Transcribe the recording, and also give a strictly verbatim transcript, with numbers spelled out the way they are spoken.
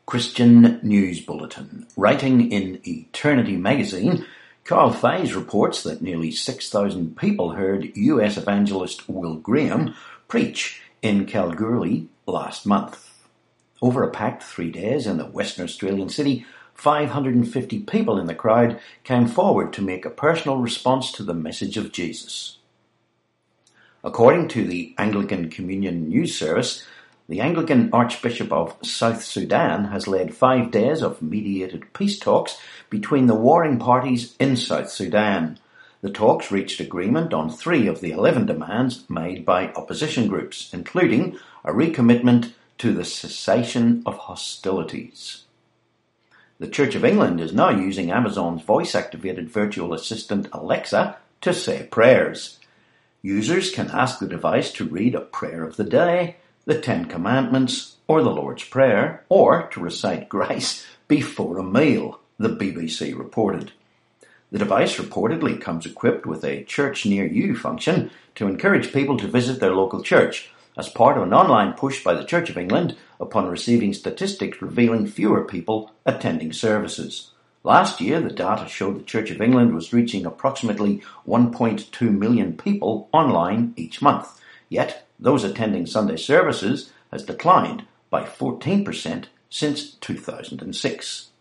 Christian News Bulletin. Writing in Eternity magazine, Carl Faze reports that nearly six thousand people heard U S evangelist Will Graham preach in Kalgoorlie last month. Over a packed three days in the Western Australian city, five hundred fifty people in the crowd came forward to make a personal response to the message of Jesus. According to the Anglican Communion News Service, the Anglican Archbishop of South Sudan has led five days of mediated peace talks between the warring parties in South Sudan. The talks reached agreement on three of the eleven demands made by opposition groups, including a recommitment to the cessation of hostilities. The Church of England is now using Amazon's voice-activated virtual assistant Alexa to say prayers. Users can ask the device to read a prayer of the day, the Ten Commandments, or the Lord's Prayer, or to recite grace before a meal, the B B C reported. The device reportedly comes equipped with a Church Near You function to encourage people to visit their local church, as part of an online push by the Church of England upon receiving statistics revealing fewer people attending services. Last year, the data showed the Church of England was reaching approximately one point two million people online each month. Yet, those attending Sunday services has declined by fourteen percent since two thousand six.